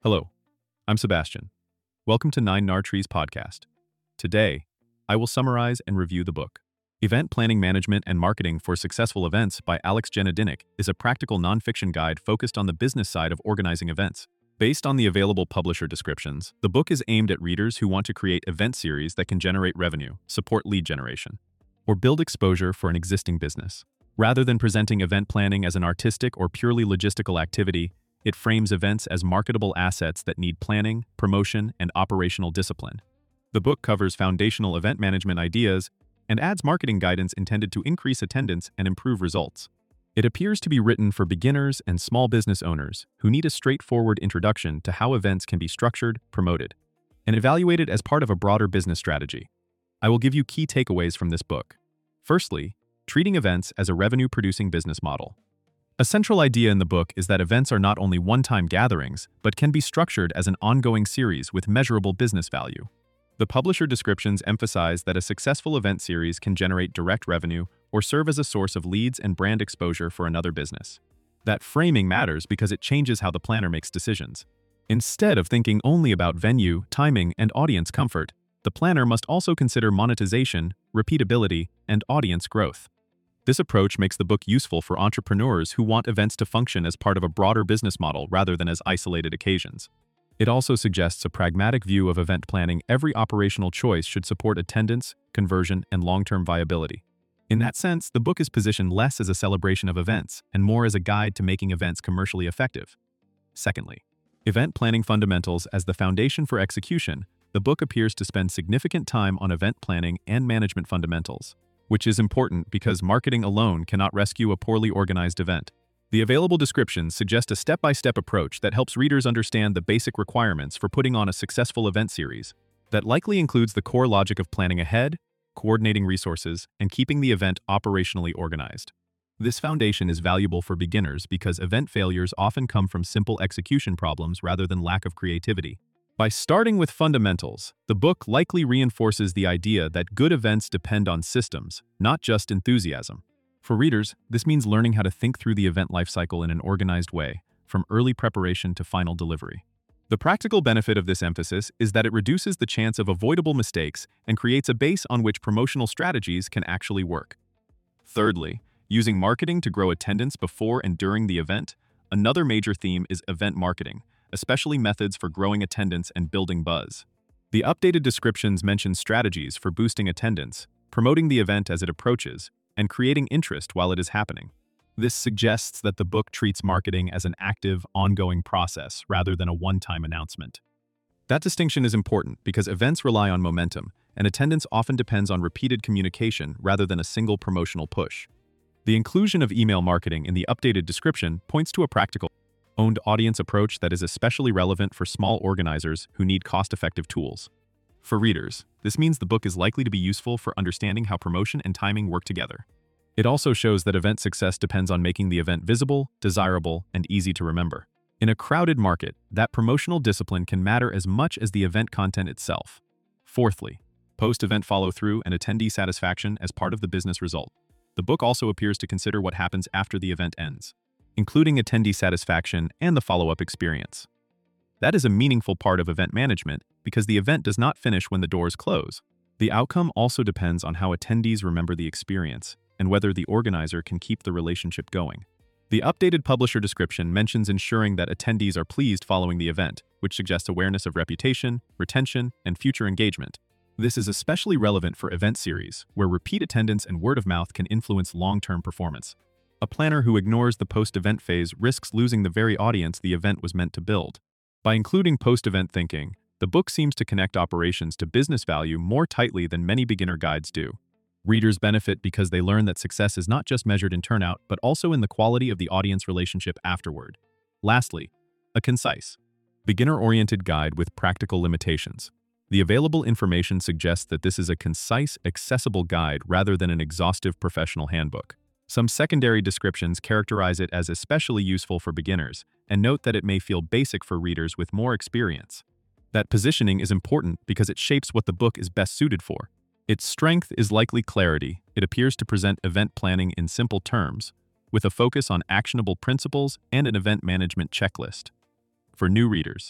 Hello, I'm Sebastian. Welcome to Nine Nar Trees podcast. Today, I will summarize and review the book. Event Planning Management and Marketing for Successful Events by Alex Janedinik is a practical nonfiction guide focused on the business side of organizing events. Based on the available publisher descriptions, the book is aimed at readers who want to create event series that can generate revenue, support lead generation, or build exposure for an existing business. Rather than presenting event planning as an artistic or purely logistical activity, it frames events as marketable assets that need planning, promotion, and operational discipline. The book covers foundational event management ideas and adds marketing guidance intended to increase attendance and improve results. It appears to be written for beginners and small business owners who need a straightforward introduction to how events can be structured, promoted, and evaluated as part of a broader business strategy. I will give you key takeaways from this book. Firstly, treating events as a revenue-producing business model. A central idea in the book is that events are not only one-time gatherings, but can be structured as an ongoing series with measurable business value. The publisher descriptions emphasize that a successful event series can generate direct revenue or serve as a source of leads and brand exposure for another business. That framing matters because it changes how the planner makes decisions. Instead of thinking only about venue, timing, and audience comfort, the planner must also consider monetization, repeatability, and audience growth. This approach makes the book useful for entrepreneurs who want events to function as part of a broader business model rather than as isolated occasions. It also suggests a pragmatic view of event planning. Every operational choice should support attendance, conversion, and long-term viability. In that sense, the book is positioned less as a celebration of events and more as a guide to making events commercially effective. Secondly, event planning fundamentals as the foundation for execution. The book appears to spend significant time on event planning and management fundamentals, which is important because marketing alone cannot rescue a poorly organized event. The available descriptions suggest a step-by-step approach that helps readers understand the basic requirements for putting on a successful event series. That likely includes the core logic of planning ahead, coordinating resources, and keeping the event operationally organized. This foundation is valuable for beginners because event failures often come from simple execution problems rather than lack of creativity. By starting with fundamentals, the book likely reinforces the idea that good events depend on systems, not just enthusiasm. For readers, this means learning how to think through the event lifecycle in an organized way, from early preparation to final delivery. The practical benefit of this emphasis is that it reduces the chance of avoidable mistakes and creates a base on which promotional strategies can actually work. Thirdly, using marketing to grow attendance before and during the event. Another major theme is event marketing, especially methods for growing attendance and building buzz. The updated descriptions mention strategies for boosting attendance, promoting the event as it approaches, and creating interest while it is happening. This suggests that the book treats marketing as an active, ongoing process rather than a one-time announcement. That distinction is important because events rely on momentum, and attendance often depends on repeated communication rather than a single promotional push. The inclusion of email marketing in the updated description points to a practical, owned audience approach that is especially relevant for small organizers who need cost-effective tools. For readers, this means the book is likely to be useful for understanding how promotion and timing work together. It also shows that event success depends on making the event visible, desirable, and easy to remember. In a crowded market, that promotional discipline can matter as much as the event content itself. Fourthly, post-event follow-through and attendee satisfaction as part of the business result. The book also appears to consider what happens after the event ends, including attendee satisfaction and the follow-up experience. That is a meaningful part of event management because the event does not finish when the doors close. The outcome also depends on how attendees remember the experience and whether the organizer can keep the relationship going. The updated publisher description mentions ensuring that attendees are pleased following the event, which suggests awareness of reputation, retention, and future engagement. This is especially relevant for event series, where repeat attendance and word of mouth can influence long-term performance. A planner who ignores the post-event phase risks losing the very audience the event was meant to build. By including post-event thinking, the book seems to connect operations to business value more tightly than many beginner guides do. Readers benefit because they learn that success is not just measured in turnout, but also in the quality of the audience relationship afterward. Lastly, a concise, beginner-oriented guide with practical limitations. The available information suggests that this is a concise, accessible guide rather than an exhaustive professional handbook. Some secondary descriptions characterize it as especially useful for beginners, and note that it may feel basic for readers with more experience. That positioning is important because it shapes what the book is best suited for. Its strength is likely clarity. It appears to present event planning in simple terms, with a focus on actionable principles and an event management checklist. For new readers,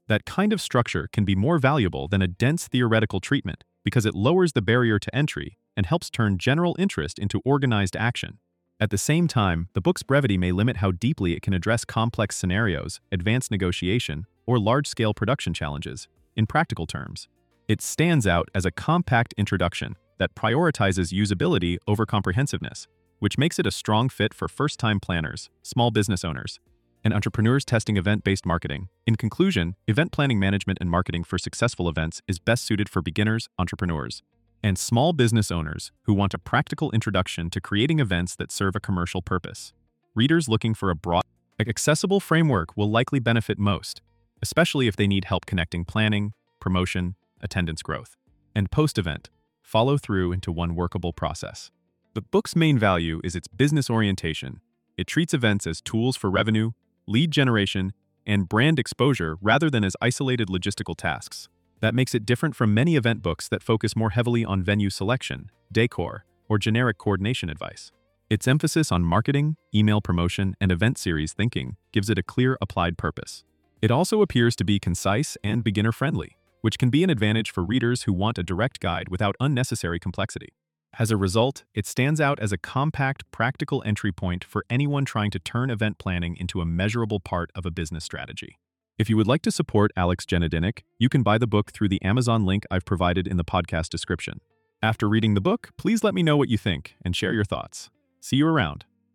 That kind of structure can be more valuable than a dense theoretical treatment because it lowers the barrier to entry and helps turn general interest into organized action. At the same time, the book's brevity may limit how deeply it can address complex scenarios, advanced negotiation, or large-scale production challenges. In practical terms, it stands out as a compact introduction that prioritizes usability over comprehensiveness, which makes it a strong fit for first-time planners, small business owners, and entrepreneurs testing event-based marketing. In conclusion, event planning management and marketing for successful events is best suited for beginners, entrepreneurs, and small business owners who want a practical introduction to creating events that serve a commercial purpose. Readers looking for a broad, accessible framework will likely benefit most, especially if they need help connecting planning, promotion, attendance growth, and post-event follow-through into one workable process. The book's main value is its business orientation. It treats events as tools for revenue, lead generation, and brand exposure rather than as isolated logistical tasks. That makes it different from many event books that focus more heavily on venue selection, decor, or generic coordination advice. Its emphasis on marketing, email promotion, and event series thinking gives it a clear applied purpose. It also appears to be concise and beginner-friendly, which can be an advantage for readers who want a direct guide without unnecessary complexity. As a result, it stands out as a compact, practical entry point for anyone trying to turn event planning into a measurable part of a business strategy. If you would like to support Alex Genadinic, you can buy the book through the Amazon link I've provided in the podcast description. After reading the book, please let me know what you think and share your thoughts. See you around.